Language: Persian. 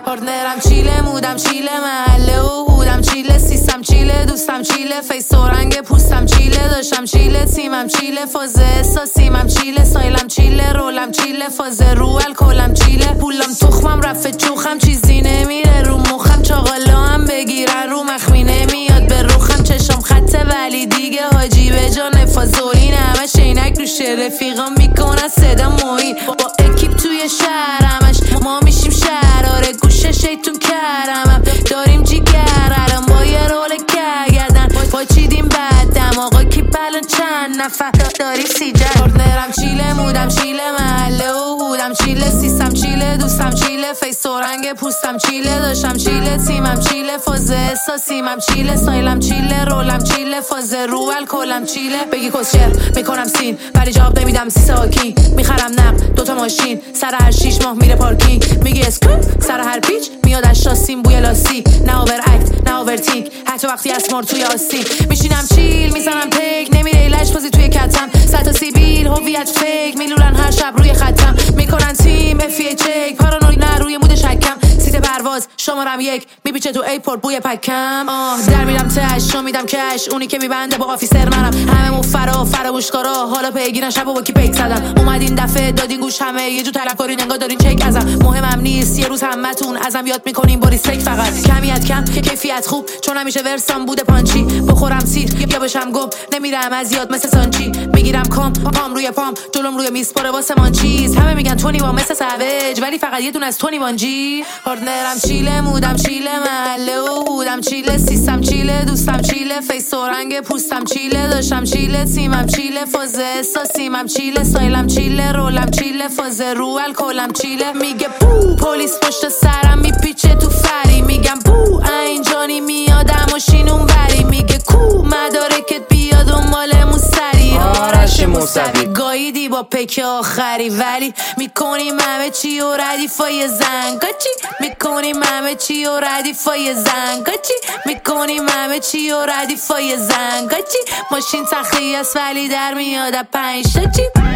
پارتنرم چیله، مودم چیله، محله و هودم چیله، سیستم چیله، دوستم چیله، فیس و رنگ پوستم چیله، داشتم چیله، تیمم چیله، فاز احساسیمم چیله، سایلم چیله، رولم چیله، فاز رو الکلم چیله، پولم تخمم رفت چوخم، چیزی نمیره رو مخم، چاقالا هم بگیرن رو مخمی نمیاد به روخم، چشم خطه ولی دیگه حاجی به جا نفازوین، همه شینک روشه، رفیقام میکنن صدا موین، با اکیپ توی شهر همش ما میشیم شراره، گوشه شیطون کرمم داریم جیگر الان با یه رول گردن با چیدیم بعدم آقا کی الان چند نفر داری سیجر. پارتنرم چیله، مودم چیله، محله و هودم چیله، سیستم چیله، دوستم چیله، فیس و رنگ پوستم چیله، داشتم چیله، تیمم چیله، فاز احساسیمم چیله، سایلم چیله، رولم چیله، فاز رو الکلم چیله، بگی کسچر میکنم سین ولی جواب نمیدم سی ساکین، میخرم نقد دوتا ماشین سر هر 6 ماه میره پارکینگ، میگی اسکوپ سر هر پیچ میاد از شاسیم بوی لاستیک، نه اوور اکت نه اوور تینک حتی وقتی اسمار توی آستین، میشینم چیل میزنم پیک نمیره لش بازی توی کتم، صد تا سیبیل هویت فیک میلولن هر شب روی خطم، میکنن تیم افیه چک پارانوی نه روی مود شکم، سیت پرواز شمارم 1 میپیچه تو ایپورت بوی پکم، در میرم تش شو میدم کش اونی که میبنده با آفیسر منم، همه مو فراموشکارا حالا پیگیرن شب و با کی پیک زدم، اومدین دفعه دادین گوش همه یه جو طلبکارین انگار دارین چک ازم، مهمم نیست یه روز همتون ازم یاد میکنین با ریسپکت، فقط کمیت کم که کیفیت خوب چون همیشه ورسام بوده پانچی، بخورم سیر یا بشم گم نمیرم از یاد مثل سانچی، میگیرم کام پام روی پام جلوم روی میز پاره واسه من چیز، همه میگن تونی با مثل سوج ولی فقط یه دونه از تونی وانجی، پارتنرم چیله، مودم چیله، محله و هودم چیله، سیستم چیله، دوستم چیله، فیس و رنگ پوستم چیله، داشتم چیله، تیمم چیله، فاز احساسیمم چیله، سایلم چیله، رولم چیله، فاز رو الکلم چیله، میگه بو پلیس پشت سرم میپیچه تو فری، میگم بو اینجانی میادم و شینون بری، میگه کو مدارکت بیا دنبالمون سری، آرش موسوی گاییدی با پک آخری ولی میکنیم همه چی و ردیفای زنگاچی، میکنیم همه چی و ردیفای زنگاچی، میکنیم همه چی و ردیفای زنگاچی، ماشین تخلیه است ولی در میاد 5 تا چی.